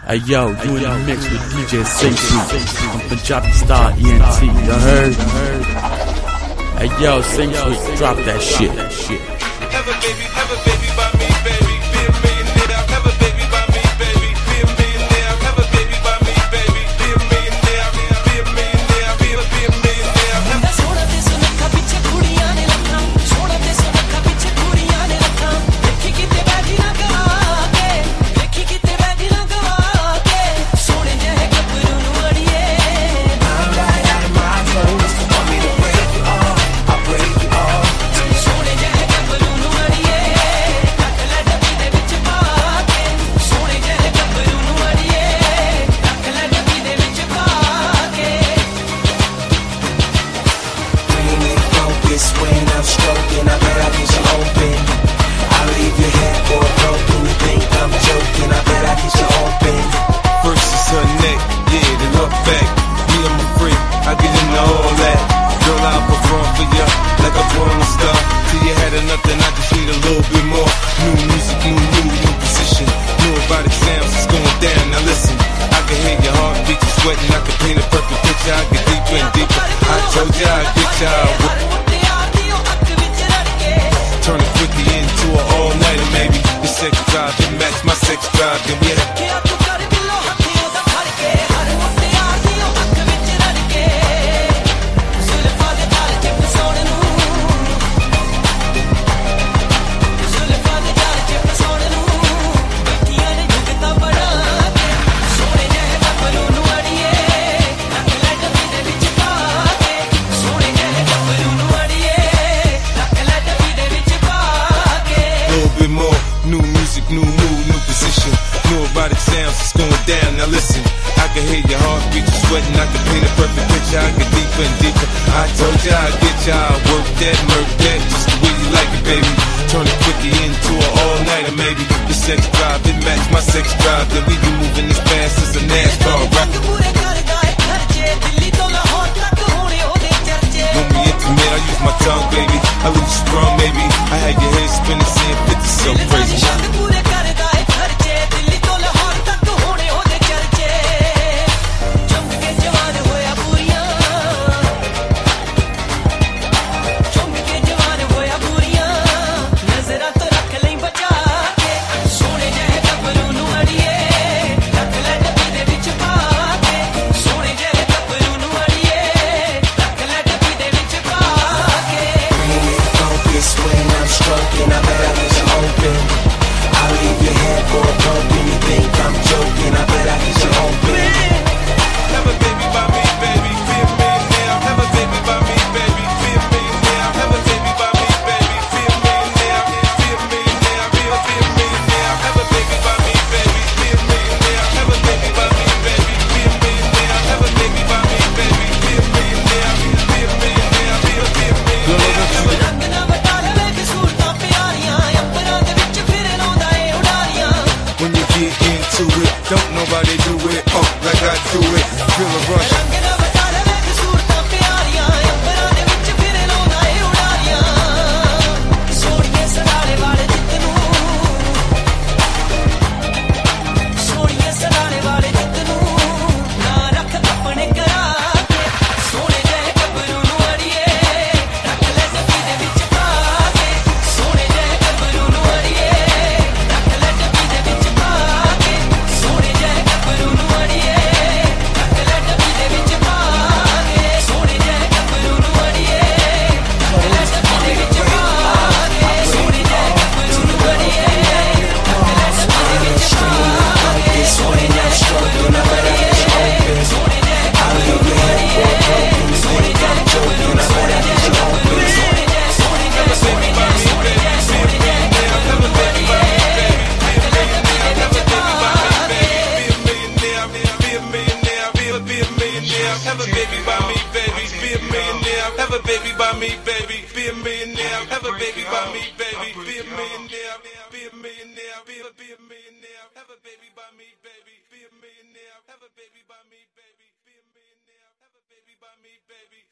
Hey yo, you in the mix with DJ Sing from Punjabi Star ENT, you heard? Hey yo, Sing Sweet, drop that shit. Have a baby by me, baby. Be a millionaire. Have a baby by me, baby. Be a millionaire. Have a baby by me, baby. Be a millionaire. Be a millionaire. Be a millionaire. सोना दे सुनखा पीछे कुड़ियां ने रखा सोना दे सुनखा पीछे कुड़ियां ने रखा देखी किते बैठी ना गवा के देखी किते बैठी ना गवा के सोने जहे गबरू नु अड़िए I'm right out of my clothes want me to break you off I'll break you off सोने जहे गबरू नु अड़िए रख ले डब्बी दे विच पा के सोने जहे गबरू नु अड़िए रख ले डब्बी दे विच पा के Focus when I'm stroking, I bet I get you open. I leave your head for broken. You think I'm joking? I bet I get you open. First is her neck, yeah, then her back. Me, I'm a freak, I get into all that. Girl, I'll perform for ya like a porn star. Till you had enough, then I just need a little bit more. New music, new position. New erotic sounds, it's going down. Now listen, I can hear your heartbeat, you sweating. I can paint a perfect picture. I get deeper and deeper. I told ya I'd get ya. Turn it quickly into an all-nighter, maybe. The sex drive, it match my sex drive, then we had new music, new mood, new position. New erotic sounds, it's going down. Now listen, I can hear your heartbeat, you sweating. I can paint a perfect picture. I get deeper and deeper. I told ya I'd get ya. I work that, murk that, just the way you like it, baby. Turn it quickly into an all-nighter, maybe. The sex drive, it match my sex drive. Then we be moving as fast as a NASCAR ride. When we intimate, I use my tongue, baby. I lose strong, maybe. I had your head spinning, seeing 50 so crazy. Don't nobody do it, like I do it. Feel a rush. Have a baby by me, baby. Be a millionaire. Have a baby by me, baby. Be a millionaire. Have a baby by me, baby. Be a millionaire. Be a millionaire. Be a millionaire. Have a baby by me, baby. Be a millionaire. Have a baby by me, baby. Be a millionaire. Have a baby by me, baby.